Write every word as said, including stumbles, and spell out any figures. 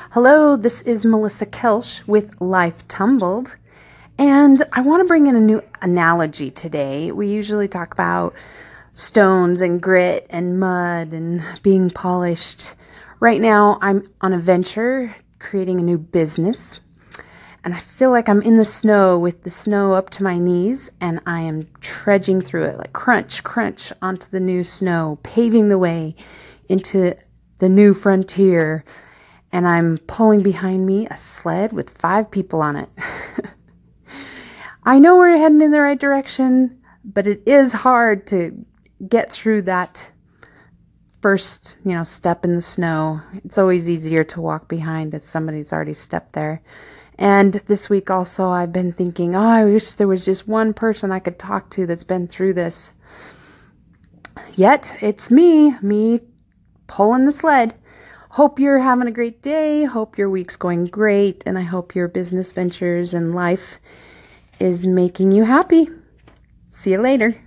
Hello, this is Melissa Kelsch with Life Tumbled, and I want to bring in a new analogy today. We usually talk about stones and grit and mud and being polished. Right now, I'm on a venture creating a new business, and I feel like I'm in the snow with the snow up to my knees, and I am trudging through it like crunch, crunch onto the new snow, paving the way into the new frontier. And I'm pulling behind me a sled with five people on it. I know we're heading in the right direction, but it is hard to get through that first, you know, step in the snow. It's always easier to walk behind as somebody's already stepped there. And this week also I've been thinking, oh, I wish there was just one person I could talk to that's been through this. Yet it's me, me pulling the sled. Hope you're having a great day. Hope your week's going great. And I hope your business ventures and life is making you happy. See you later.